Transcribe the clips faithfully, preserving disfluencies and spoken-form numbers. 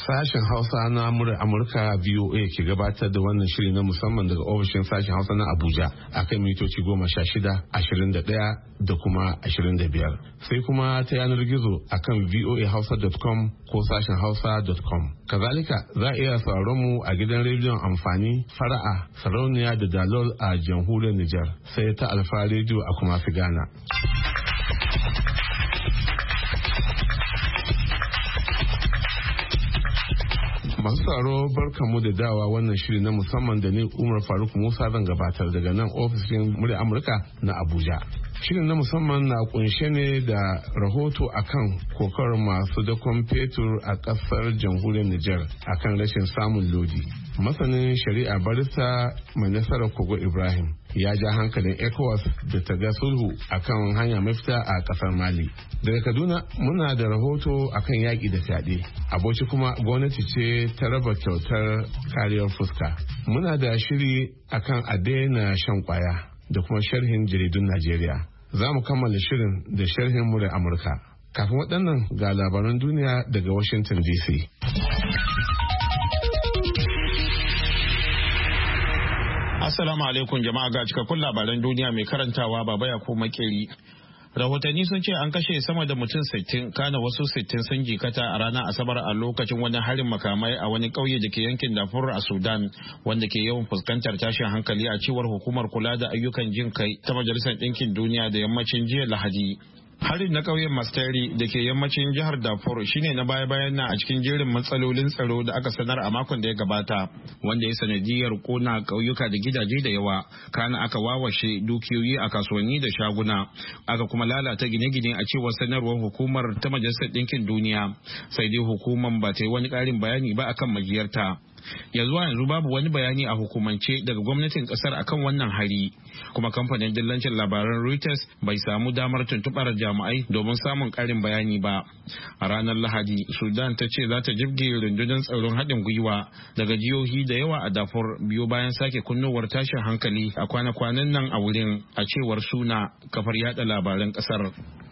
Sashen Hausa na murar Amurka V O A ke gabatar da wannan shiri na musamman daga ofishin sashen Hausa na Abuja akan mitoci goma sha shida, ashirin da ɗaya da kuma ashirin da biyar. Sai kuma ta yanar gizo akan voa hausa dot com ko sashen hausa dot com. Kazalika za a iya sauraron mu a gidan rediyon amfani Fara'a, Sarauniya da Dalol a jamhuriyar Nijar, sai ta Alfa rediyo a kuma fi Ghana. Masu tsaro barkanmu da dawa wannan shiri na musamman da ni Umar Faruk Musa zan gabatar daga nan ofishin murya Amurka na Abuja. Shirin na musamman na kunshe ne da rahoto akan kokar masu dakon fetur a kasar jamhuriyar Nijar akan rashin samun lodi. Masanin shari'a barista mai nasarar Kogo Ibrahim ya ja hankalin ECOWAS da ta ga sulhu akan hanya mafita a kasar Mali. Daga Kaduna muna da rahoto akan yaƙi da fyaɗe. A Bauchi kuma gwamnati ce ta raba kyautar kariyar fuska. Muna da shiri akan a daina shan kwaya da kuma sharhin jaridun Najeriya. Za mu kammala shirin da sharhin murar Amurka. Kafin waɗannan ga labaran duniya daga Washington D C. Assalamu alaikum jama'a, ga cikakkun labaran duniya mai karantawa Baba Yakubu Makeri. Rahotanni sun ce an kashe sama da mutum sittin, kana wasu sittin sun jikata a ranar Asabar a lokacin wani harin makamai a wani ƙauye da ke yankin Darfur a Sudan, wanda ke yawan fuskantar tashin hankali a cewar hukumar kula da ayyukan jin kai ta Majalisar Ɗinkin Duniya da yammacin jiya Lahadi. Harin na ƙauyen Mastari da ke yammacin jihar Darfur shine na baya-bayan na a cikin jerin matsalolin tsaro da aka sanar a makon da ya gabata, wanda ya sanadiyar kona ƙauyuka da gidaje da yawa, kana aka wawashe dukiyoyi a kasuwanni da shaguna, aka kuma lalata gine-gine a cewar sanarwar hukumar ta Majalisar Ɗinkin Duniya, sai dai hukumar ba ta yi wani ƙarin bayani ba akan majiyarta. Yanzu yanzu babu wani bayani a hukumance daga gwamnatin kasar akan wannan hari, kuma kamfanin dillancin labaran Reuters bai samu damar tuntubar jami'ai domin samun karin bayani ba. A ranar Lahadi, Sudan ta ce za ta jibge rundunar tsaron haɗin gwiwa daga jihohi da yawa a Darfur biyo bayan sake kunnowar tashin hankali a kwana-kwanan nan a wurin, a cewar Suna, kafar yada labaran kasar.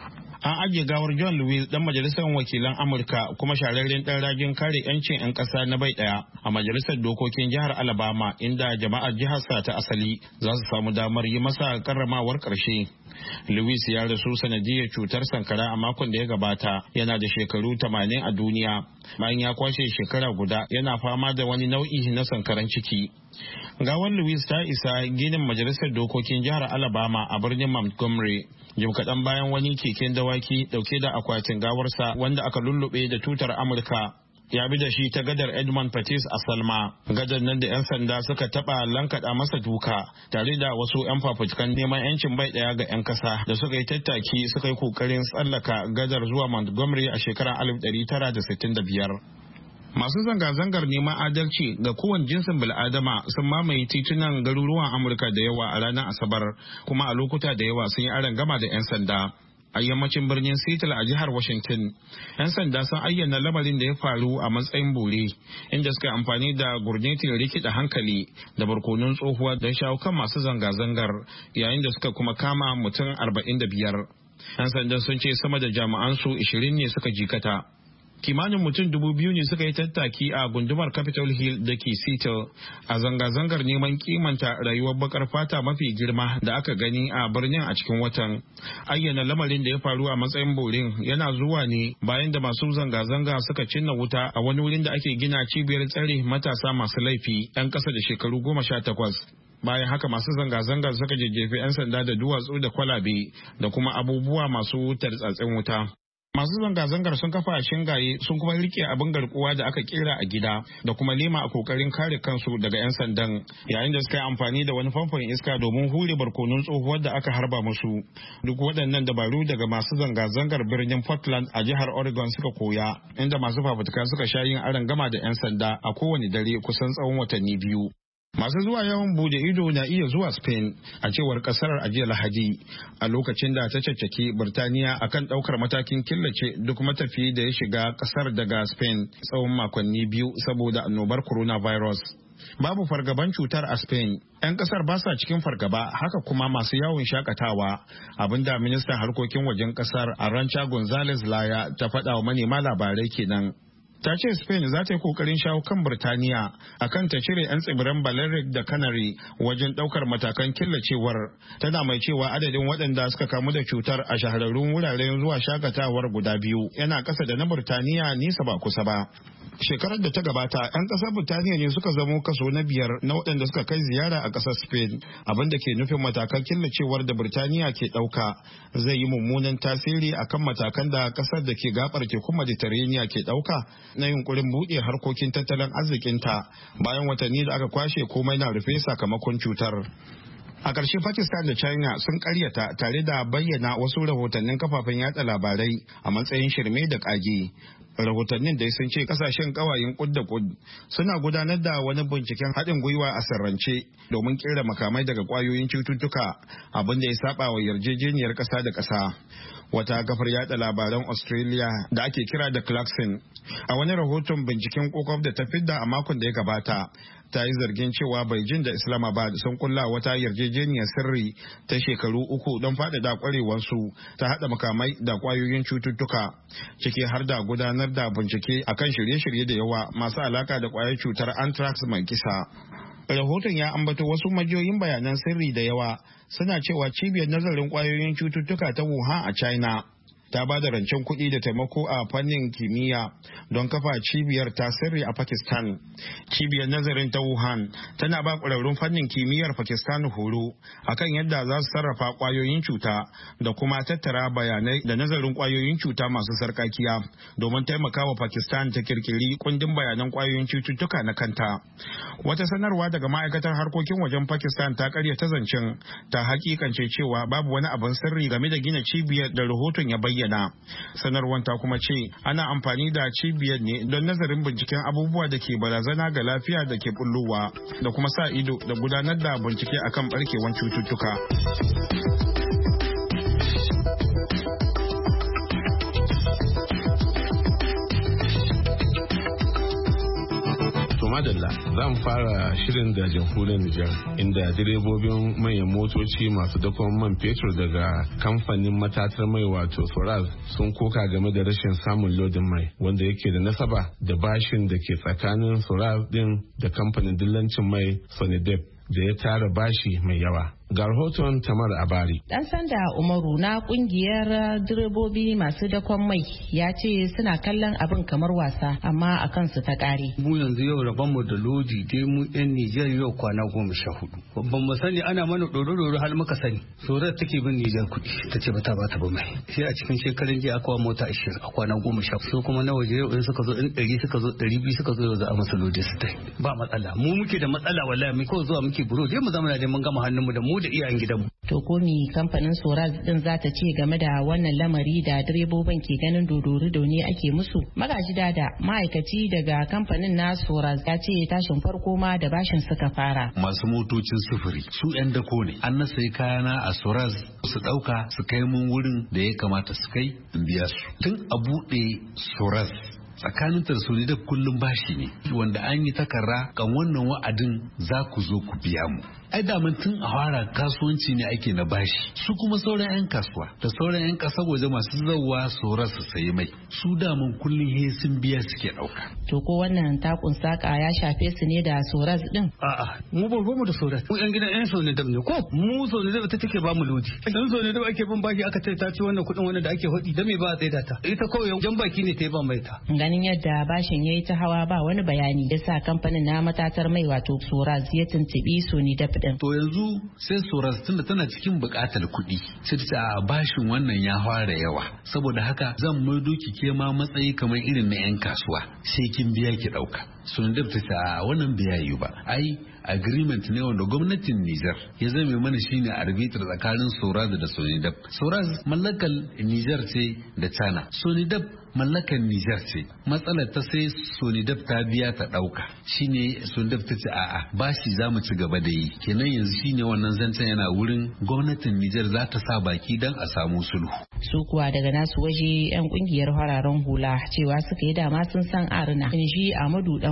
An ajiye gawar John Lewis dan majalisar wakilan Amurka kuma shararren dan rajin kare 'yancin 'yan ƙasa na bai ɗaya a majalisar dokokin jihar Alabama, inda jama'ar jihar sa ta asali za su samu damar yi masa karramawar ƙarshe. Lewis ya rasu sanadiyar cutar sankara a makon da ya gabata, yana da shekaru tamanin a duniya, bayan ya kwashe shekara guda yana fama da wani nau'i na sankaran ciki. Gawar Lewis ta isa ginin majalisar dokokin jihar Alabama a birnin Montgomery jim kaɗan bayan wani keken dawaki ɗauke da akwatin gawarsa wanda aka lullube da tutar Amurka ya bi da shi ta gadar Edmund Pettis a Salma, gadar nan da 'yan sanda suka taɓa lankaɗa masa duka tare da wasu 'yan fafutukan neman 'yancin bai ɗaya ga 'yan ƙasa da suka yi tattaki suka yi ƙoƙarin tsallaka gadar zuwa Montgomery a shekarar alif ɗari tara da sittin da biyar. Masu zanga-zangar neman adalci ga kowane jinsin bil'adama sun mamaye titunan garuruwan Amurka da yawa a ranar Asabar, kuma a lokuta da yawa sun yi arangama da 'yan sanda. A yammacin birnin Seattle a jihar Washington, 'yan sanda sun ayyana lamarin da ya faru a matsayin bore, inda suka amfani da gurnetin rikida hankali da barkonun tsohuwa don shawo kan masu zanga-zangar, yayin da suka kuma kama mutum arba'in da biyar. 'Yan sanda sun ce sama da jami'an su ishirin ne suka jikata. Kimanin mutum dubu biyu ne suka yi tattaki a gundumar Capitol Hill da ke Seattle a zanga-zangar neman kimanta rayuwar bakar fata mafi girma da aka gani a birnin a cikin watan. Ayyana lamarin da ya faru a matsayin borin yana zuwa ne bayan da masu zanga-zanga suka cinna wuta a wani wurin da ake gina cibiyar tsare matasa masu laifi 'yan ƙasa da shekaru goma sha takwas. Bayan haka masu zanga-zangar suka jejjefi 'yan sanda da duwatsu da kwalabe da kuma abubuwa masu tartsatsin wuta. Masu zanga-zangar sun kafa shingaye sun kuma rike abin garkuwa da aka kera a gida da kuma lema a kokarin kare kansu daga 'yan sandan, yayin da suka yi amfani da wani famfon iska domin hure barkonun tsohuwar da aka harba musu. Duk waɗannan dabaru daga masu zanga-zangar birnin Portland a jihar Oregon suka koya, inda masu fafutuka suka sha yin arangama da 'yan sanda a kowane dare kusan tsawon watanni biyu. Masu zuwa yawon bude ido na iya zuwa Spain a cewar kasar a jiya Lahadi, a lokacin da ta caccaki Birtaniya akan daukar matakin killace duk matafiyi da ya shiga kasar daga Spain tsawon makonni biyu saboda annobar coronavirus. Babu fargaban cutar a Spain, 'yan kasar ba sa cikin fargaba, haka kuma masu yawon shakatawa, abinda ministan harkokin wajen kasar Arantxa González Laya ta faɗa wa manema labarai kenan. ta ce Spain za ta yi kokarin shawo kan Birtaniya akan ta cire 'yan tsibiran Balearic da Canary wajen daukar matakan killacewar. Tana mai cewa adadin waɗanda suka kamu da cutar a shahararrun wuraren zuwa shakatawar guda biyu yana ƙasa da na Birtaniya nisa ba kusa ba. Shekarar da ta gabata 'yan ƙasar Birtaniya ne suka zamo kaso na biyar na waɗanda suka kai ziyara a ƙasar Spain, abin da ke nufin matakan killacewar da Birtaniya ke ɗauka zai yi mummunan tasiri akan matakan da ƙasar da ke gabar tekun Mediterranean ke ɗauka na yunkurin buɗe harkokin tattalin arzikinta bayan watanni da aka kwashe komai na rufe sakamakon cutar. A ƙarshe Pakistan da China sun ƙaryata tare da bayyana wasu rahotannin kafafen yatsa labarai a matsayin shirme da ƙage. Rahotannin dai sun ce kasashen ƙawayen kud da kud suna gudanar da wani binciken haɗin gwiwa a sirrance domin kera makamai daga ƙwayoyin cututtuka, abin da ya saba wa yarjejeniyar ƙasa da ƙasa. Wata kafar yada labaran Australia da ake kira da Clarkson a wani rahoton binciken kokof da ta fidda a makon da ya gabata ta yi zargin cewa Beijing da Islamabad sun kulla wata yarjejeniyar sirri ta shekaru uku don faɗaɗa ƙwarewarsu ta haɗa makamai da ƙwayoyin cututtuka, ciki har da gudanar da bincike akan shirye-shirye da yawa masu alaka da ƙwayar cutar anthrax mai kisa. Rahoton ya ambato wasu majiyoyin bayanan sirri da yawa suna cewa cibiyar nazarin ƙwayoyin cututtuka ta Wuhan a China ta ba da rancen kuɗi da taimako a fannin kimiyya don kafa cibiyar ta sirri a Pakistan. Cibiyar nazarin ta Wuhan tana ba ƙwararrun fannin kimiyyar Pakistan horo akan yadda za su sarrafa ƙwayoyin cuta da kuma tattara bayanai da nazarin ƙwayoyin cuta masu sarƙaƙiya domin taimakawa Pakistan ta kirkiri kundin bayanan ƙwayoyin cututtuka na kanta. Wata sanarwa daga ma'aikatar harkokin wajen Pakistan ta karyata zancen, ta hakikance cewa babu wani abin sirri game da gina cibiyar da rahoton ya bayyana. Sanarwar ta kuma ce ana amfani da cibiyar ne don nazarin binciken abubuwa da ke barazana ga lafiya da ke bullowa da kuma sa ido da gudanar da bincike akan barkewan cututtuka. Madalla za mu fara shirin da jamhuriyar Nijar inda direbobin manyan motoci masu dakon man fetur daga kamfanin matatar mai wato Soraz sun koka game da rashin samun lodin mai wanda yake da nasaba da bashin da ke tsakanin Soraz din da kamfanin dillancin mai Sonidep da ya tara bashi mai yawa. Ga rahoton Tamar Abari. Dan sanda Umaru na kungiyar direbobi masu dakon mai ya ce suna kallon abin kamar wasa amma a kansu ta kare. Mu yanzu yau rabon mu da lodi dai mu yan Nijar yau kwana goma sha hudu. Ban mu sani ana mana ɗoro-ɗoro har muka sani. Sorar take bin Nijar kuɗi ta ce bata bata ba mai. Sai a cikin shekarun jiya aka wa mota ashirin a kwana goma sha hudu. Kuma na waje yau in suka zo in ɗari suka zo ɗari biyu suka zo yau za a masa lodi su tai. Ba matsala. Mu muke da matsala wallahi mu kawai zuwa muke buro dai mu zama da mun gama hannun mu da mu da iyayen gidanmu. To ko mi kamfanin Soraz din za ta ce game da wannan lamari da direbobin ke ganin dodorido ne ake musu? Magaji Dada ma'aikaci daga kamfanin na Soraz ya ce tashin farko ma da bashin suka fara. Masu motocin sufuri su 'yan dako ne. An na sayi kayana a Soraz su ɗauka su kai mun wurin da ya kamata su kai in biya su. Tun a buɗe Soraz tsakanin tarsoli da kullum bashi ne wanda an yi takarra kan wannan wa'adin za ku zo ku biya mu. Ai daman tun a fara kasuwanci ne ake na bashi, su kuma sauran 'yan kasuwa da sauran 'yan ƙasa waje masu zawa su rasa sayi mai su daman kullum he sun biya suke ɗauka. To ko wannan takun saka ya shafe su ne da Soraz din? A'a mu ba mu da Soraz, mu 'yan gidan 'yan Sonidab ne ko mu Sonidab ta take ba mu lodi. Dan Sonidab ake bin baki aka ce ta ci wannan kuɗin wannan da ake hodi da me ba a tsaida ta. Ita kawai jan baki ne ta yi ba mai ta. Ganin yadda bashin yayi ta hawa ba wani bayani yasa kamfanin na matatar mai wato Soraz ya tuntubi Sonidab din. To yanzu sai Soraz tunda tana cikin buƙatar kuɗi sai ta a bashin wannan ya fara yawa saboda haka zan maido ki ke ma matsayi kamar irin na 'yan kasuwa sai kin biya ki ɗauka. Sonidab ta ce a wannan biya yi ba ai agreement ne wanda gwamnatin Nijar ya zame mana shine arbitr tsakanin Soraz da Sonidab. Soraz mallakar Nijar ce da China, Sonidab mallakar Nijar ce. Matsalar ta sai Sonidab ta biya ta dauka shine Sonidab ta ce a'a bashi za mu ci gaba da yi. Kenan yanzu shine wannan zancen yana wurin gwamnatin Nijar za ta sa baki dan a samu sulhu. Su kuwa daga nasu waje yan kungiyar fararen hula cewa suka yi dama sun san arna. In shi Amadu Dan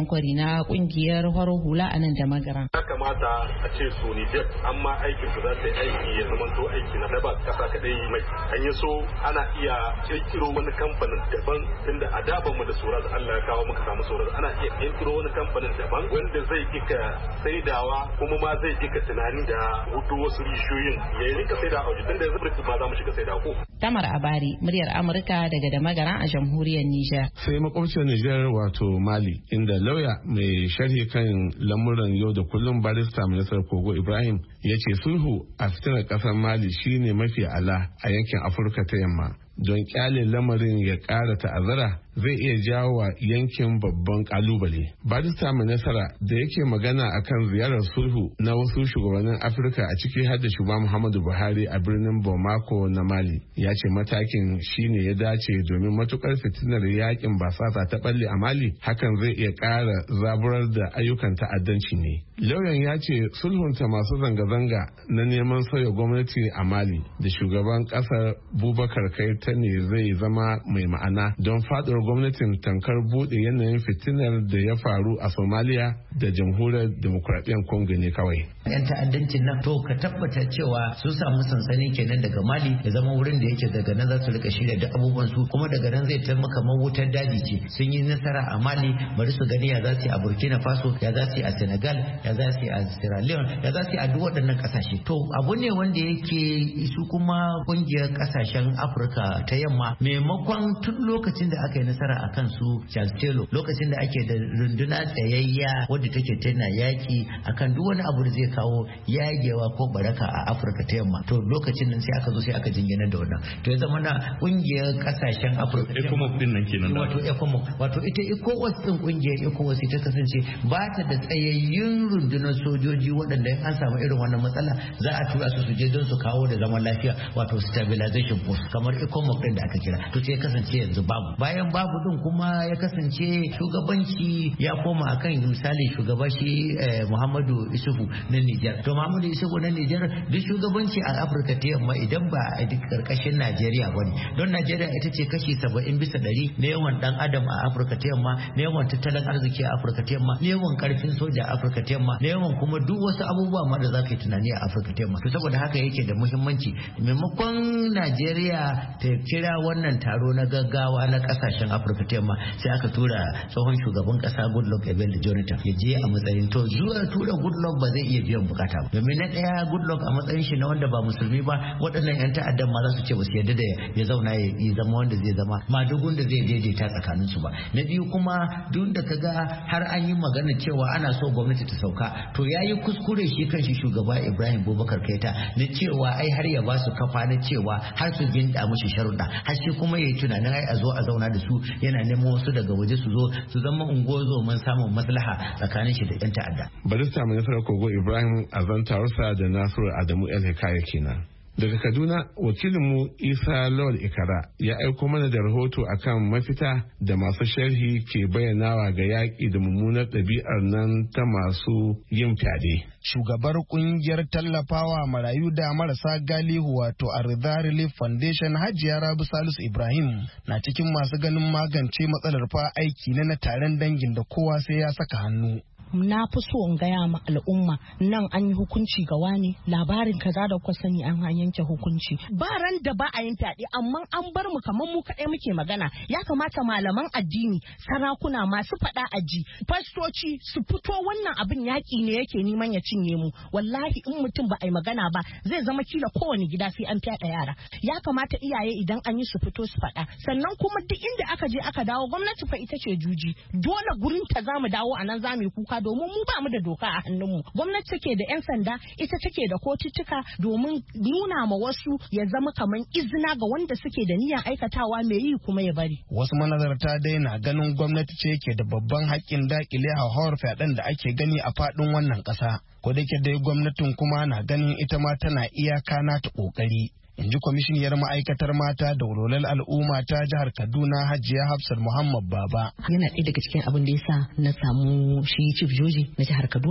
Hassan Kwari na kungiyar horo hula a nan da magaran. Ya kamata a ce su ni duk amma aikin su za ta yi aiki ya zama to aiki na ba kasa kadai mai. An yi so ana iya kirkiro wani kamfanin daban tunda a daban mu da Soraz Allah ya kawo muka samu Soraz ana iya kirkiro wani kamfanin daban wanda zai ika saidawa kuma ma zai ika tunani da hudu wasu rishoyin ya yi rika saida a waje tunda yanzu ba za mu shiga saida ko. Tamar Abari, muryar Amurka daga da magaran a jamhuriyar Nijar. Sai makwabciyar Nijar wato Mali inda lauya mai sharhi kan lamuran yau da kullum barista Ministar Kogo Ibrahim ya ce sulhu a fitinar kasar Mali shine mafi ala a yankin Afirka ta yamma. Don kyale lamarin ya ƙara ta'azzara zai iya jawo wa yankin babban kalubale. Barista mai nasara da yake magana akan ziyarar sulhu na wasu shugabannin Afirka a ciki har da shugaban Muhammadu Buhari a birnin Bamako na Mali ya ce matakin shine ya dace domin matukar fitinar yakin basasa ta balle a Mali hakan zai iya ƙara zaburar da ayyukan ta'addanci ne. Lauyan ya ce sulhunta masu zanga-zanga na neman sauya gwamnati a Mali da shugaban ƙasar Bubakar Keita ne zai zama mai ma'ana don faɗuwar gwamnatin tankar buɗe yanayin fitinar da ya faru a Somalia da jamhuriyar demokuraɗiyyar Congo ne kawai. Yan ta'addancin nan to ka tabbata cewa sun samu sansani kenan daga Mali ya zama wurin da yake daga nan za su rika shirya da abubuwan su kuma daga nan zai taimaka kamar wutar daji ce sun yi nasara a Mali bari su gani ya za su yi a Burkina Faso ya za su yi a Senegal ya za su yi a Sierra Leone ya za su yi a duk waɗannan ƙasashe to abu ne wanda yake su kuma ƙungiyar ƙasashen Afirka ta yamma maimakon tun lokacin da aka yi nasara a kan su Charles Taylor lokacin da ake da runduna tsayayya wadda take tana yaki akan duk wani abu da zai kawo yagewa ko baraka a Afirka ta yamma to lokacin nan sai aka zo sai aka jingina da wannan to ya zama na kungiyar kasashen Afirka ECOMOG din nan kenan wato ECOMOG wato ita ECOWAS din kungiyar ECOWAS ta kasance ba ta da tsayayyun rundunar sojoji waɗanda in an samu irin wannan matsala za a tura su su je don su kawo da zaman lafiya wato stabilization force kamar ECOMOG din da aka kira to sai kasance yanzu babu bayan babu din kuma ya kasance shugabanci ya koma akan misali shugaba shi Muhammadu Isufu na Nijar to Muhammadu Isufu na Nijar duk shugabanci a Afirka ta yamma idan ba a duk karkashin Najeriya bane don Najeriya ita ce kashi saba'in bisa ɗari na yawan dan adam a Afirka ta yamma na yawan tattalin arziki a Afirka ta yamma na yawan karfin soja a Afirka ta yamma na yawan kuma duk wasu abubuwa ma da za ka yi tunani a Afirka ta yamma to saboda haka yake da muhimmanci maimakon Najeriya ta kira wannan taro na gaggawa na kasashen Afirka ta yamma sai aka tura tsohon shugaban kasa Goodluck Ebele Jonathan ya je a matsayin to zuwa tura Goodluck ba zai iya biyan bukata ba domin na daya Goodluck a matsayin shi na wanda ba musulmi ba waɗannan yan ta'addan ma za su ce ba su yarda da ya zauna ya zama wanda zai zama madugun da zai daidaita tsakanin su ba na biyu kuma duk da kaga har an yi magana cewa ana so gwamnati ta sauka to yayi kuskure shi kanshi shugaba Ibrahim Boubacar Keita na cewa ai har ya ba su kafa na cewa har su ginda mushi sharuɗa har shi kuma yayi tunanin ai a zo a zauna da su yana neman wasu daga waje su zo su zama ungozo mun samun maslaha tsakanin shi da yan ta'adda. Barista mai nasarar Kogo Ibrahim azantarsa da Nasiru Adamu El Hikaya kenan. Daga Kaduna, wakilinmu Isa Lawal Ikara ya aiko mana da rahoto akan mafita da masu sharhi ke bayyanawa ga yaƙi da mummunar ɗabi'ar nan ta masu yin fyaɗe. Shugabar kungiyar tallafawa marayu da marasa galihu wato Arda Relief Foundation Hajiya Rabi Salisu Ibrahim na cikin masu ganin magance matsalar fa aiki na na taron dangin da kowa sai ya saka hannu. Na fi so in gaya ma al'umma nan an yi hukunci ga wani labarin kaza da kuka sani an yanke hukunci ba ran da ba a yin fyaɗe amma an bar mu kamar mu kaɗai muke magana ya kamata malaman addini sarakuna masu faɗa aji fastoci su fito wannan abin yaƙi ne yake neman ya cinye mu wallahi in mutum ba a yi magana ba zai zama kila kowane gida sai an fyaɗa yara ya kamata iyaye idan an yi su fito su faɗa sannan kuma duk inda aka je aka dawo gwamnati fa ita ce juji dole gurin ta zamu dawo a nan zamu yi kuka domin mu ba mu da doka a hannunmu gwamnati take da yan sanda ita take da kotuttuka domin nuna ma wasu ya zama kaman izina ga wanda suke da niyyar aikatawa mai yi kuma ya bari wasu manazarta dai na ganin gwamnati ce ke da babban haƙƙin dakile hauhawar fyaɗen da ake gani a faɗin wannan ƙasa ko da ke dai gwamnatin kuma na ganin ita ma tana iyaka nata ƙoƙari in ji kwamishiniyar ma'aikatar mata da walwalar al'umma ta jihar Kaduna Hajiya Hafsat Muhammad Baba. Yana ɗaya daga cikin abin da ya sa na samu shi chief joji na jihar Kaduna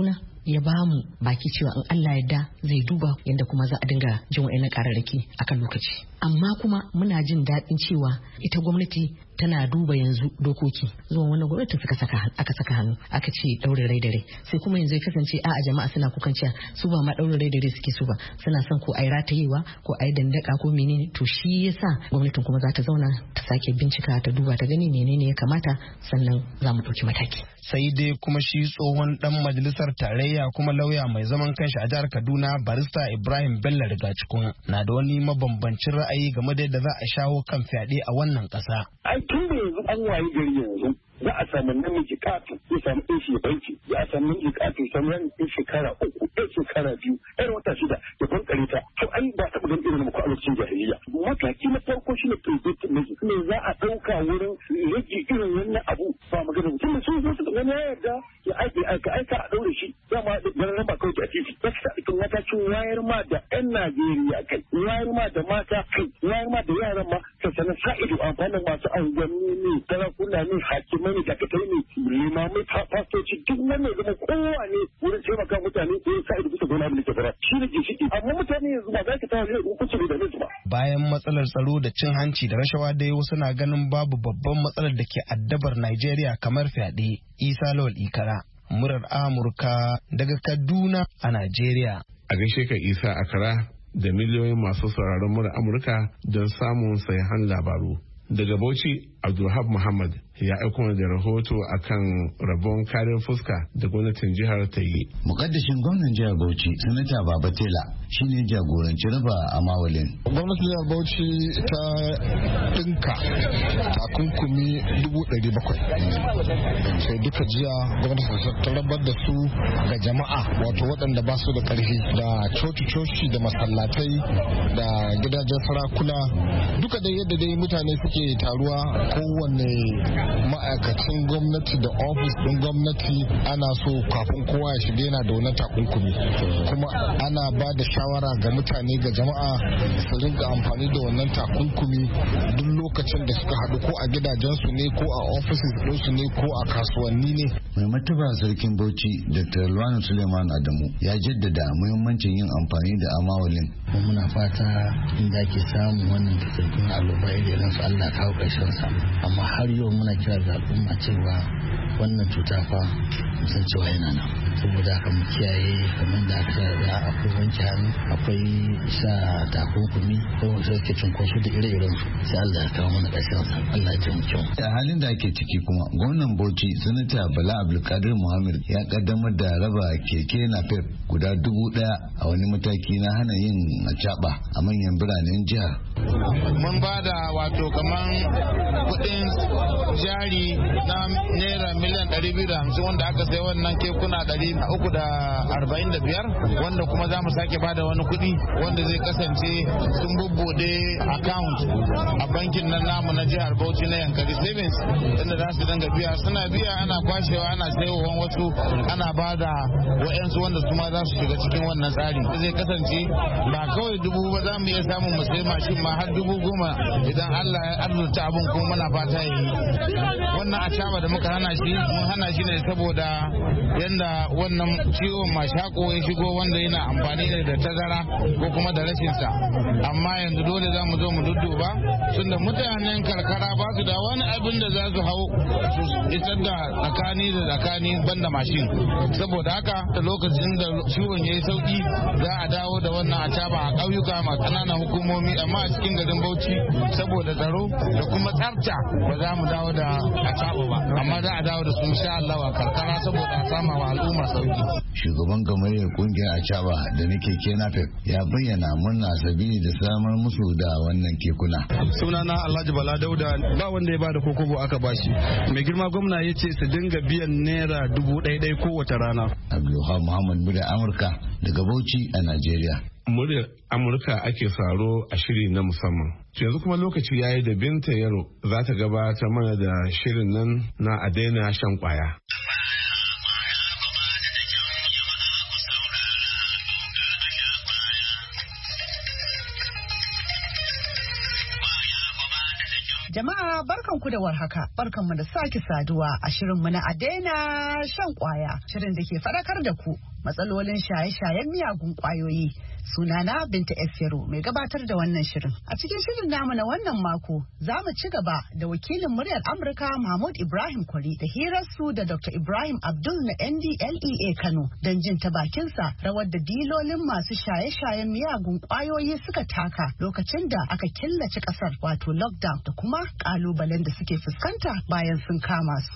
ya bamu baki cewa in Allah yarda zai duba yadda kuma za a dinga jin wa'annan kararraki akan lokaci. Amma kuma muna jin daɗin cewa ita gwamnati tana duba yanzu dokoki zuwa wannan gwamnati suka saka aka saka hannu aka ce daure rai da rai sai kuma yanzu ya kasance a jama'a suna kukan cewa su ba ma daure rai da rai suke so ba suna son ko ai ratayewa ko ai dandaka ko menene to shi yasa gwamnatin kuma za ta zauna ta sake bincika ta duba ta gani menene ya kamata sannan za mu ɗauki mataki. Sai dai kuma shi tsohon dan majalisar tarayya kuma lauya mai zaman kanshi a jihar Kaduna barista Ibrahim Bello Rigacikun na da wani mabambancin ra'ayi game da yadda za a shawo kan fyaɗe a wannan ƙasa. Ai tun da yanzu an wayi gari yanzu za a samu namiji kafin ya samu ɗan shi banki za a samu namiji kafin samu yan ɗan shekara uku ɗan shekara biyu ɗan wata shida ya bankare ta to an ba taɓa ganin irin muku a lokacin jahiliya. Mataki na farko shi ne preventive measures ne za a ɗauka wurin rage irin wannan abu ba magana mutum da sun zo su wani ya yarda ya aika aika a ɗaure shi dama da ganin ba kawai a titi ya sa ikin matakin wayar ma da 'yan Najeriya kai wayar ma da mata kai wayar ma da yaran ma sannan sa ido amfanin masu anguwanni ne sarakuna ne hakimai ne dakatai ne limamai fastoci duk wannan zama kowa ne wurin taimaka mutane da ya sa ido bisa gona da ke fara shi ne gishiki amma mutane yanzu ba za ka tawa ne hukunci da nesa ba. Bayan matsalar tsaro da cin hanci da rashawa da wasu na ganin babu babban matsalar da ke addabar Najeriya kamar fyaɗe. Isa Lawal Ikara, murar Amurka daga Kaduna a Najeriya. A gaishe ka Isa Akara da miliyoyin masu sauraron murar Amurka don samun sahihan labaru. Daga Bauchi, Abdulhab Muhammad ya aiko da rahoto akan rabon kariyar fuska da gwamnatin jihar ta yi. Mukaddashin gwamnan jihar Bauchi, Sanata Baba Tela, shine jagoranci raba a mawalin. Gwamnatin jihar Bauchi ta dinka takunkumi dubu ɗari bakwai. Sai duka jiya gwamnati ta rabar da su ga jama'a wato waɗanda ba su da ƙarfi da coci-coci da masallatai da gidajen sarakuna duka da yadda dai mutane suke taruwa kowanne ma'aikacin gwamnati da ofis ɗin gwamnati ana so kafin kowa ya shiga yana da wani takunkumi kuma ana ba da shawara ga mutane ga jama'a su rinka amfani da wannan takunkumi duk lokacin da suka haɗu ko a gidajensu ne ko a ofisis ɗinsu ne ko a kasuwanni ne. Mai martaba sarkin Bauchi Doctor Luwanu Suleiman Adamu ya jaddada muhimmancin yin amfani da amawalin. Muna fata inda ake samun wannan fitattun al'umma irin su Allah kawo ƙarshen sa amma har yau muna kira ga al'umma cewa wannan cuta fa musan cewa yana nan saboda haka mu kiyaye kamar da aka da akwai wanke hannu akwai sa takunkumi ko sauke cunkoso da ire-iren su sai Allah ya kawo mana ƙarshen sa Allah ya taimake mu. Da halin da ake ciki kuma gwamnan Bauchi Sanata Bala Abdulkadir Muhammad ya kaddamar da raba keke napep guda dubu daya a wani mataki na hana yin acaba a manyan biranen jihar. Mun ba da wato kaman kudin jari na naira miliyan ɗari biyu da hamsin wanda aka sai wannan kekuna ɗari uku da arba'in da biyar wanda kuma za mu sake ba da wani kuɗi wanda zai kasance sun bubbude account a bankin nan namu na jihar Bauchi na Yankari Savings inda za su dinga biya suna biya ana kwashewa ana sayowa wasu ana ba da wa'yansu wanda su ma za su shiga cikin wannan tsari zai kasance ba kawai dubu ba za mu iya samun mu sai mashin ma har dubu goma idan Allah ya arzuta abin kuma muna fata yi wannan acaba da muka hana shi mun hana shi ne saboda yanda wannan ciwon mashako ya shigo wanda yana amfani da tazara ko kuma da rashin sa amma yanzu dole za mu zo mu dudduba tunda mutanen karkara ba su da wani abin da za su hau su isar da tsakani da tsakani banda mashin saboda haka da lokacin da ciwon ya yi sauki za a dawo da wannan acaba a ƙauyuka ma ƙananan hukumomi amma a cikin garin Bauchi saboda tsaro da kuma tsafta ba za mu dawo da acaba ba amma za a dawo da su insha Allah a karkara saboda a sama wa al'umma sauki. Shugaban gamayyar kungiyar acaba da na keke napep ya bayyana murna sabili da samar musu da wannan kekuna. Sunana Alhaji Bala Dauda ba wanda ya bada kokobo aka bashi. Mai girma gwamna ya ce su dinga biyan naira dubu ɗaya ɗaya kowace rana. Abdulhamid Muhammad Muda Amurka daga Bauchi a Najeriya. Muryar Amurka ake saro a shiri na musamman. Yanzu kuma lokaci yayi da Binta Yaro za ta gabatar mana da shirin nan na a daina shan kwaya. Jama'a barkanku da warhaka, barkanmu da sake saduwa a shirinmu na a daina shan kwaya, shirin da ke faɗakar da ku matsalolin shaye-shayen miyagun kwayoyi. Sunana Binta Esiru mai gabatar da wannan shirin. A cikin shirin namu na wannan mako za mu ci gaba da wakilin muryar Amurka Mahmud Ibrahim Kwari da hirarsu da Doctor Ibrahim Abdul na N D L E A Kano don jin ta bakinsa rawar da dilolin masu shaye-shayen miyagun kwayoyi suka taka lokacin da aka killace kasar wato lockdown da kuma kalubalen da suke fuskanta bayan sun kama su.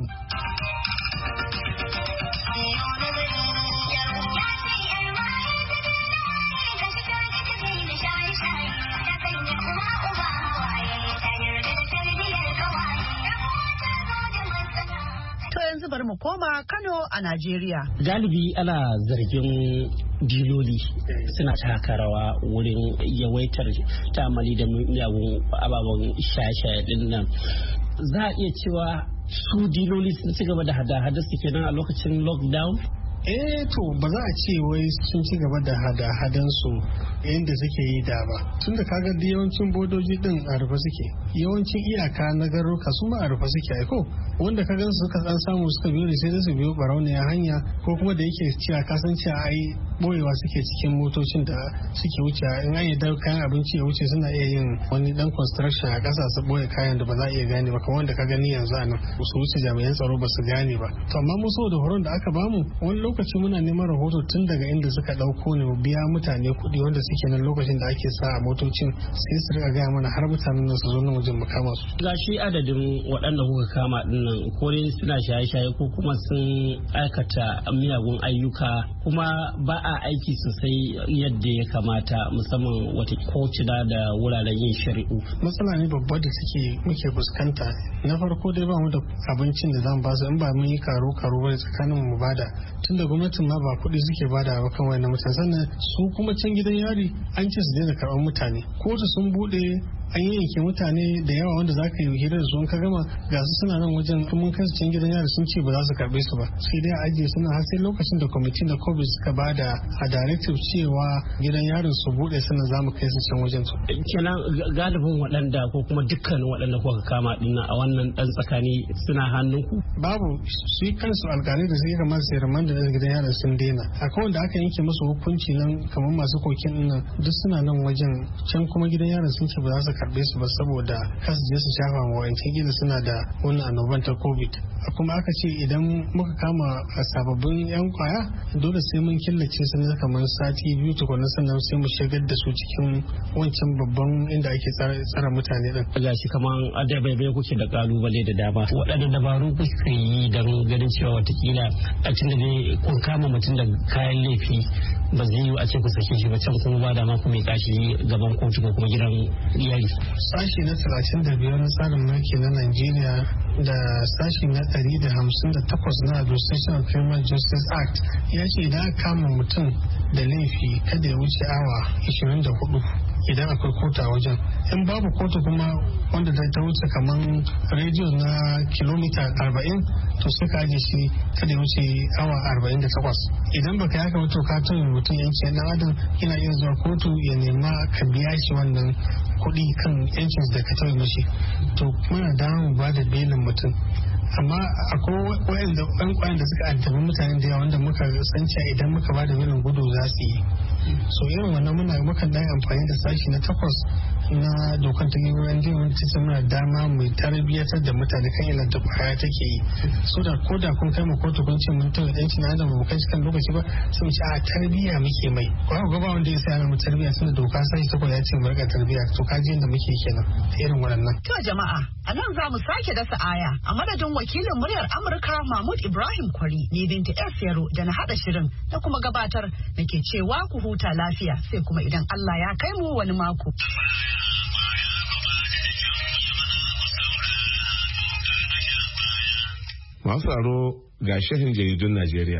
Yanzu bari mu koma Kano a Najeriya. Galibi ana zargin diloli suna taka rawa wurin yawaitar ta'amali da miyagun ababen shaye-shaye din nan. Za a iya cewa su diloli sun ci gaba da hada-hada su kenan a lokacin lockdown? eh to ba za a ce wai sun ci gaba da hada-hadan su yadda suke yi da ba tun da kaga da yawancin bodoji din a rufe suke yawancin iyaka na garuka su ma a rufe suke aiko wanda ka gan su suka san samu suka biyo sai da su biyo barauniya hanya ko kuma da yake cewa kasance a yi boyewa suke cikin motocin da suke wuce in an yi da kayan abinci ya wuce suna iya yin wani dan construction a kasa su boye kayan da ba za a iya gane ba kamar wanda ka gani yanzu a nan su wuce jami'an tsaro ba su gane ba to amma mu saboda horon da aka bamu wani lokaci muna neman rahoto tun daga inda suka dauko ne biya mutane kuɗi wanda suke nan lokacin da ake sa a motocin sai su riga gaya mana har mutanen nan su zo nan wajen mu kama su gashi adadin waɗanda kuka kama dinnan ko dai suna shaye-shaye ko kuma sun aikata miyagun ayyuka kuma ba a aiki sosai yadda ya kamata musamman wata kotuna da wuraren yin shari'u. Matsala ne babba da suke muke fuskanta na farko dai ba mu da abincin da zamu ba su in ba mun yi karo karo ba tsakanin mu bada tunda gwamnatin ma ba kuɗi suke bada ba kan wayannan mutane sannan su kuma can gidan yari an ce su daina karɓar mutane kotu sun bude an yanke mutane da yawa wanda za ka yi hira da su ka gama ga su suna nan wajen mun kai su can gidan yari sun ce ba za su karɓe su ba sai dai a ajiye suna har sai lokacin da kwamitin da covid suka bada a directive cewa gidan yarin su bude sannan za mu kai su can wajen su. kenan galibin waɗanda ko kuma dukkanin waɗanda kuka kama dinnan a wannan ɗan tsakani suna hannunku. babu su kansu alƙalai da suke kamar sai raman da gidan yarin sun daina akwai wanda aka yanke musu hukunci nan kamar masu kokin nan duk suna nan wajen can kuma gidan yarin sun ce ba za su karɓe su ba saboda kasu je su shafa ma wa'ancan gida suna da wannan annoban ta covid kuma aka ce idan muka kama sababbin yan kwaya dole sai mun killace su ne kamar sati biyu tukuna sannan sai mu shigar da su cikin wancan babban inda ake tsara mutane din. Gashi kamar adabai kuke da kalubale da dama waɗanda dabaru kuke yi don ganin cewa watakila a cikin da dai kun kama mutum da kayan laifi ba zai yi a ce ku sake shi ba can kuma ba da ma ku mai kashi gaban kotu ko kuma gidan iyali. Sashi na talatin da biyar na tsarin mulki na Najeriya da sashi na ɗari da hamsin da takwas na Administration of Criminal Justice Act ya ce idan aka kama mutum da laifi kada ya wuce awa ashirin da hudu idan akwai kotu a wajen in babu kotu kuma wanda ta wuce kamar rediyo na kilomita arba'in to suka ajiye shi kada ya wuce awa arba'in da takwas idan baka yaka wato ka tuni mutum yanki na adam yana iya zuwa kotu ya nema ka biya shi wannan kuɗi kan yancin da ka tauye mashi to muna damar ba da belin mutum amma akwai wayanda ɗan kwayan da suka addabi mutane da yawa wanda muka san cewa idan muka ba da belin gudu za su yi so irin wannan muna mukan dan amfani da sashi na takwas na dokan ta gidan da wanda ta muna dama mu tarbiyyatar da mutane kan ilan da kwaya take yi so da ko da kun kai mu kotu kun ce mun tawo yanci na da mu kai kan lokaci ba sun ce a tarbiyya muke mai ko ga ba wanda ya sai mu tarbiyya tunda doka sashi takwas ya ce mu rika tarbiyya to kaji yanda muke kenan irin waɗannan. To jama'a a nan za mu sake dasa aya a madadin wakilin muryar Amurka Mahmud Ibrahim Kwari ne Binta S Yaro da na hada shirin da kuma gabatar nake cewa ku huta lafiya sai kuma idan Allah ya kai mu wani mako. Masu tsaro ga shehin jaridun Najeriya.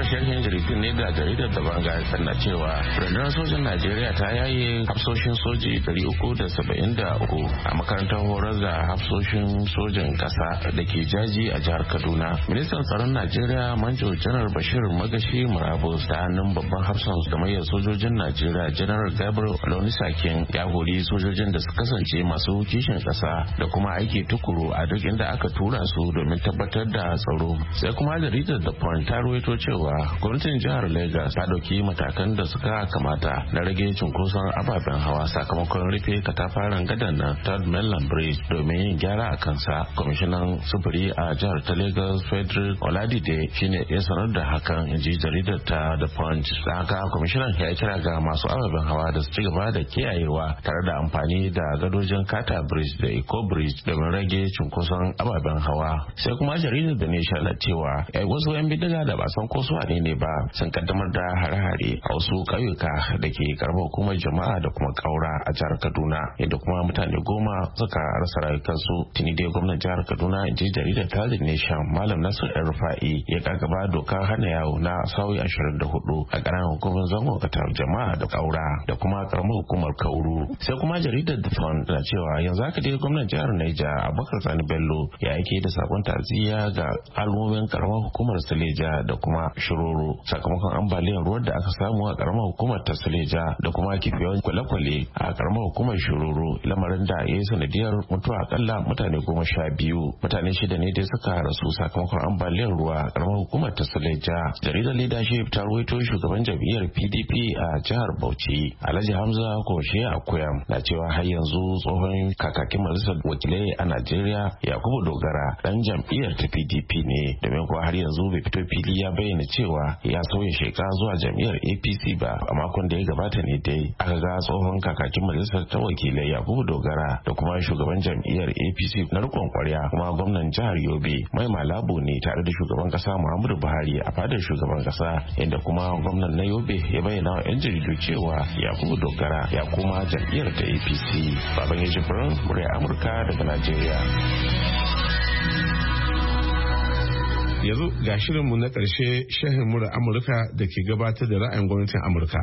fara sharhin jaridun ne da jaridar da banga na cewa rundunar sojan Najeriya ta yaye hafsoshin soji ɗari uku da saba'in da uku a makarantar horar da hafsoshin sojan ƙasa da ke jaji a jihar Kaduna. Ministan tsaron Najeriya Manjo Janar Bashir Magashi Murabus ta hannun babban hafsan gamayyar sojojin Najeriya Janar Gabriel Olonisakin ya hori sojojin da su kasance masu kishin ƙasa da kuma aiki tukuru a duk inda aka tura su domin tabbatar da tsaro. Sai kuma jaridar da Point ta ruwaito cewa gwamnatin jihar Lagos ta dauki matakan da suka kamata na rage cunkoson ababen hawa sakamakon rufe katafaren gadan na Third Mainland Bridge domin yin gyara a kansa. Kwamishinan sufuri a jihar ta Lagos Frederick Oladide shine ya sanar da hakan, in ji jaridar ta The Punch. Da haka kwamishinan ya kira ga masu ababen hawa da su ci gaba da kiyayewa tare da amfani da gadojin Kata Bridge da Eco Bridge domin rage cunkoson ababen hawa. Sai kuma jaridar da Nation na cewa wasu 'yan bindiga da ba san ko su ne ba sun kaddamar da hare-hare a wasu ƙauyuka da ke karamar hukumar jama'a da kuma ƙaura a jihar Kaduna, inda kuma mutane goma suka rasa rayukansu. Tuni dai gwamnan jihar Kaduna, in ji jaridar ta The Nation, Malam Nasir El-Rufa'i ya gagaba dokar hana yawo na sauyi ashirin da hudu a ƙananan hukumar zangon katar jama'a da ƙaura da kuma karamar hukumar Kauru. Sai kuma jaridar The Sun na cewa yanzu haka dai gwamnan jihar Niger Abubakar Sani Bello ya yake da sakon ta'aziyya ga al'ummomin karamar hukumar Suleja da kuma Shiroro sakamakon ambaliyar ruwan da aka samu a karamar hukumar ta Suleja da kuma kifiyar kwale-kwale a karamar hukumar Shiroro, lamarin da ya yi sanadiyar mutuwa akalla mutane goma sha biyu. Mutane shida ne dai suka rasu sakamakon ambaliyar ruwa a karamar hukumar ta Suleja. Jaridar Leadership ta ruwaito shugaban jam'iyyar P D P a jihar Bauchi Alhaji Hamza Koshe Akuyam na cewa har yanzu tsohon kakakin majalisar wakilai a Najeriya Yakubu Dogara dan jam'iyyar ta P D P ne, domin kuwa har yanzu bai fito fili ya bayyana cewa ya sauya sheka zuwa jam'iyyar A P C ba. A makon da ya gabata ne dai aka ga tsohon kakakin majalisar ta wakilai Yakubu Dogara da kuma shugaban jam'iyyar A P C na rikon kwarya kuma gwamnan jihar Yobe Mai Malabo ne tare da shugaban kasa Muhammadu Buhari a fadar shugaban kasa, inda kuma gwamnan na Yobe ya bayyana wa 'yan jaridu cewa Yakubu Dogara ya koma jam'iyyar ta A P C. Baban ya jibrin murya Amurka daga Najeriya. Yanzu ga shirinmu na ƙarshe, shehin mura Amurka da ke gabatar da ra'ayin gwamnatin Amurka.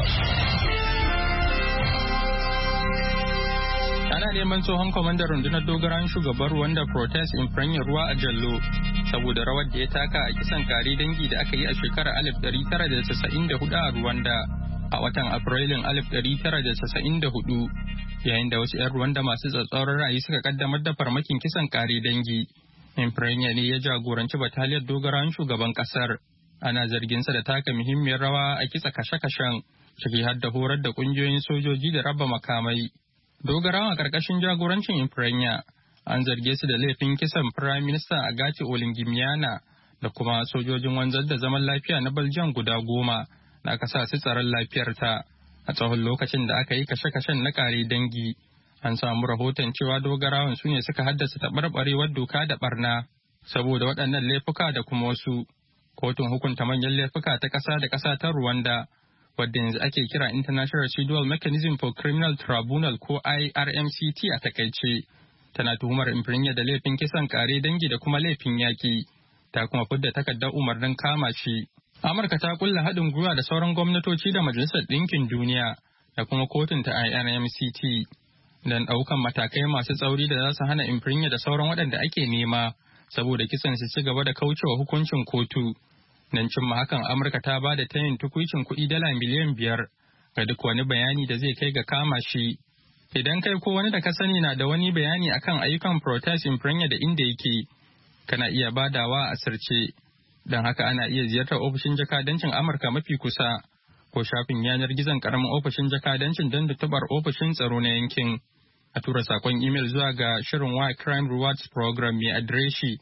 Ana neman tsohon kwamandan rundunar dogaran shugaban Rwanda Protest in Franya ruwa a Jallo saboda rawar da ya taka a kisan kare dangi da aka yi a shekarar alif ɗari tara da casa'in da hudu a Rwanda a watan Afrilun alif ɗari tara da casa'in da hudu, yayin da wasu 'yan Rwanda masu tsatsauran ra'ayi suka kaddamar da farmakin kisan kare dangi. Imprenya ne ya jagoranci bataliyar dogarawan shugaban kasar. Ana zarginsa da taka muhimmiyar rawa a kitsa kashe-kashen, ciki har da horar da kungiyoyin sojoji da raba makamai. Dogarawan a karkashin jagorancin Imprenya an zarge su da laifin kisan Prime Minister Agache Olingimiana da kuma sojojin wanzar da zaman lafiya na Belgium guda goma da aka sa su tsaron lafiyarta a tsawon lokacin da aka yi kashe-kashen na kare dangi. An samu rahoton cewa dogarawan su ne suka haddasa taɓarɓarewar doka da ɓarna. Saboda waɗannan laifuka da kuma wasu, kotun hukunta manyan laifuka ta ƙasa da ƙasa ta Rwanda, wadda yanzu ake kira International Residual Mechanism for Criminal Tribunal ko I R M C T a takaice, tana tuhumar Imprenya da laifin kisan kare dangi da kuma laifin yaƙi, ta kuma fidda takardar umarnin kama shi. Amurka ta kulla haɗin gwiwa da sauran gwamnatoci da Majalisar Ɗinkin Duniya da kuma kotun ta I R M C T. Don ɗaukan matakai masu tsauri da za su hana Imprenya da sauran waɗanda ake nema saboda kisan su ci gaba da kaucewa hukuncin kotu. Don cimma hakan, Amurka ta ba da tayin tukuicin kuɗi dala miliyan biyar ga duk wani bayani da zai kai ga kama shi. Idan kai ko wani da ka sani na da wani bayani akan ayyukan Protest Imprenya da inda yake, kana iya badawa a asirce. Don haka ana iya ziyartar ofishin jakadancin Amurka mafi kusa ko shafin yanar gizon karamin ofishin jakadancin don tutubar ofishin tsaro na yankin. A tura sakon imel zuwa ga shirin Why Crime Rewards Program mai adireshi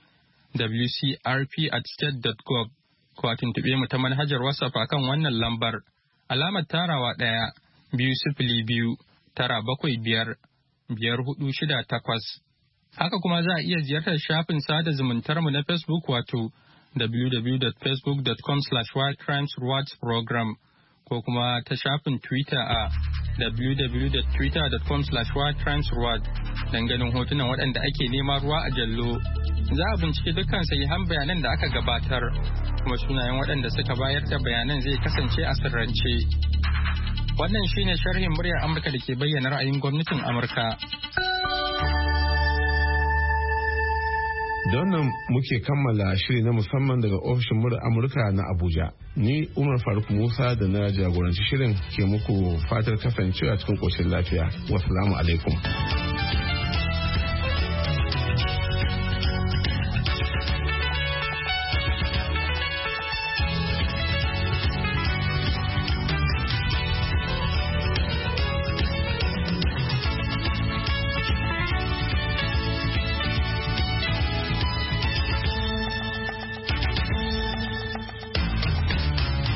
w c r p at state dot gov ko a tuntuɓe mu ta manhajar WhatsApp akan wannan lambar alamar tarawa ɗaya biyu sifili biyu tara bakwai biyar biyar hudu shida takwas. Haka kuma za a iya ziyartar shafin sada zumuntar mu na Facebook wato w w w dot facebook dot com slash why crimes rewards program ko kuma ta shafin Twitter a w w w dot twitter dot com slash why crimes reward don ganin hotunan waɗanda ake nema ruwa a jallo. za a bincike dukkan sahihan bayanan da aka gabatar kuma sunayen waɗanda suka bayar da bayanan zai kasance a sirrance. Wannan shine sharhin muryar Amurka da ke bayyana ra'ayin gwamnatin Amurka. Da wannan muke kammala shiri na musamman daga ofishin muryar Amurka na Abuja. Ni Umar Faruk Musa da na jagoranci shirin ke muku fatar kasancewa cikin ƙoshin lafiya. Wassalamu alaikum.